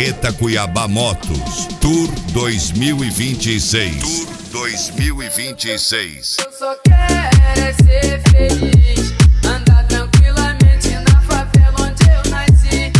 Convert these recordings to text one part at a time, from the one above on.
Carreta Cuiabá Motos Tour 2026. Tour 2026. Eu só quero é ser feliz, andar tranquilamente na favela onde eu nasci,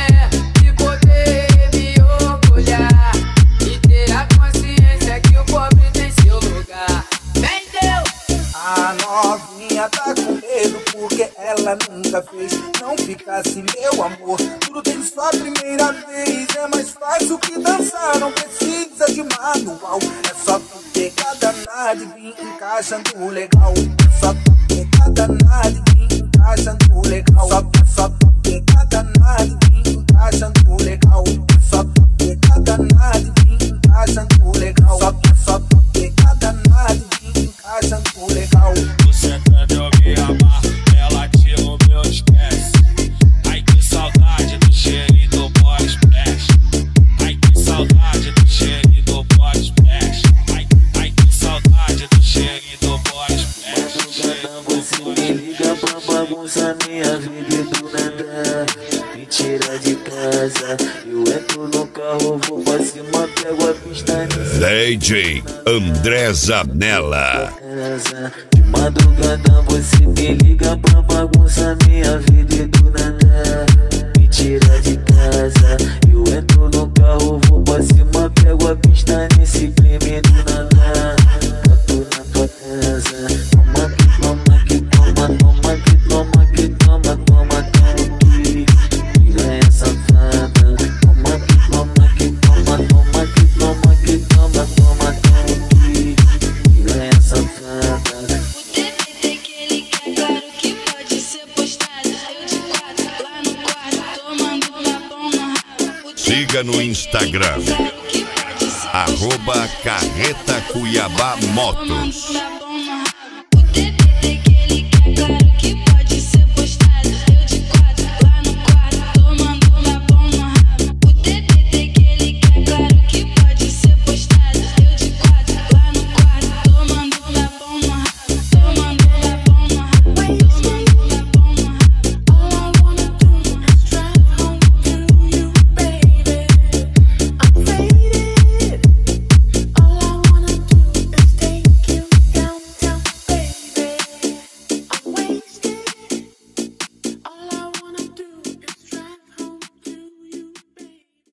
e poder me orgulhar e ter a consciência que o pobre tem seu lugar. Vendeu! A novinha tá com medo porque ela nunca fez. Não ficasse meu amor, tudo tem sua primeira vez. É mais fácil que dançar, não precisa de manual. É só tu pegar danada e vir encaixando legal. É só tu pegar danada e vir encaixando legal. Só tu pegar danada e vir encaixando legal. É só tu pegar danada e vir encaixando legal. Só tu pegar danada e vir encaixando legal. Você quer ouvir a barra, ela tira o meu esquece. Ai que saudade do cheirinho do body splash. Ai que saudade do cheirinho do body splash. Ai que saudade do cheirinho do body splash. Você me liga pra bagunçar minha vida do nada. Me tira de casa, eu entro no carro, vou pra cima, pego a pista. DJ André Zanella. De madrugada você me liga pra bagunçar minha vida do nada. Me tira de casa, eu entro no carro, vou pra cima, pego a pista nesse crime do nada. Tô na tua casa, toma que toma que toma, toma que toma que toma, toma aqui. Piranha safada, toma que toma que toma, toma que toma que toma, toma aqui. Piranha safada. O DVD que ele quer, claro que pode ser postado. Eu de quatro, lá no quarto, tomando tapão no rabo. Siga no Instagram @Carreta Cuiabá Motos. Tomando tapão no rabo.